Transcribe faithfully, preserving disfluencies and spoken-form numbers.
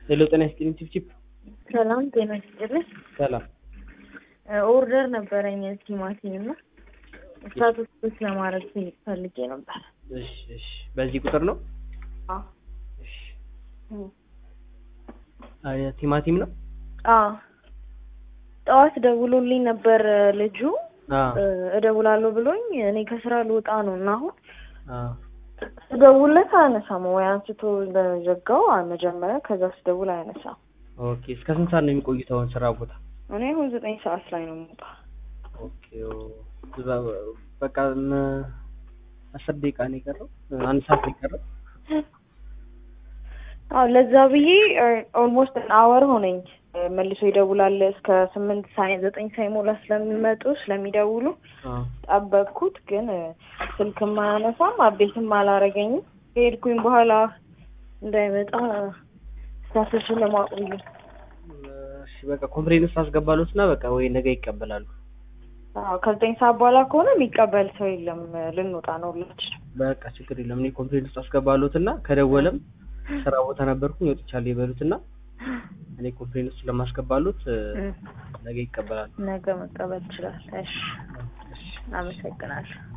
ሄሎ ጤና ይስጥልኝ ቺፕ ሰላም ጤና ይስጥልኝ። ሰላም ኦርደር ነበረኝ ቲማቲም እና ስታቱስ ለማድረግ ፈልጌ ነበር። እሺ እሺ በዚህ ቁጥር ነው? አዎ እሺ አይ ቲማቲም ነው? አዎ ጠዋት ደውሎልኝ ነበር ልጁ እደውላለሁ ብሎኝ እኔ ከስራ ልወጣ ነው እና አሁን አዎ ደውለት አያነሳም ወይ አንስቶ ለዘጋው መጀመሪያ ከዛ ስደውል አያነሳም። ኦኬ እስከ ስንት ሰዓት ነው የሚቆዩት አሁን ስራ ቦታ? እኔ አሁን ዘጠኝ ሰዓት ላይ ነው የምወጣው። ኦኬ በቃ አስር ደቂቃ ነው የቀረው አንድ ሰዓት ነው የቀረው። አዎ ለዛ ብዬ ኦልሞስት አን አወር ሆነኝ መልሶ ይደውላል እስከ ስምንት ሰዓት ዘጠኝ ሳይሞላ ስለሚመጡ ስለሚደውሉ ጠበቅኩት ግን ስልክም አያነሳም አፕዴትም አላረገኝም። ከሄድኩኝ በኋላ እንዳይመጣ ስታቱሱን ለማቆይ እሺ በቃ ኮምፕሌንስ አስገባሉትና በቃ ወይ ነገ ይቀበላሉ። አዎ ከዘጠኝ ሰዓት በኋላ ከሆነ የሚቀበል ሰው የለም ልንወጣ ነው ሁላችንም። በቃ ችግር የለም እኔ ኮምፕሌንስ አስገባሉትና ከደወለም ስራ ቦታ ነበርኩኝ ወጥቻለሁ ይበሉትና እኔ ኮምፕሌንስ ስለማስገባሉት ነገ ይቀበላሉ። ነገ መቀበል ይችላል። እሺ እሺ አመሰግናለሁ።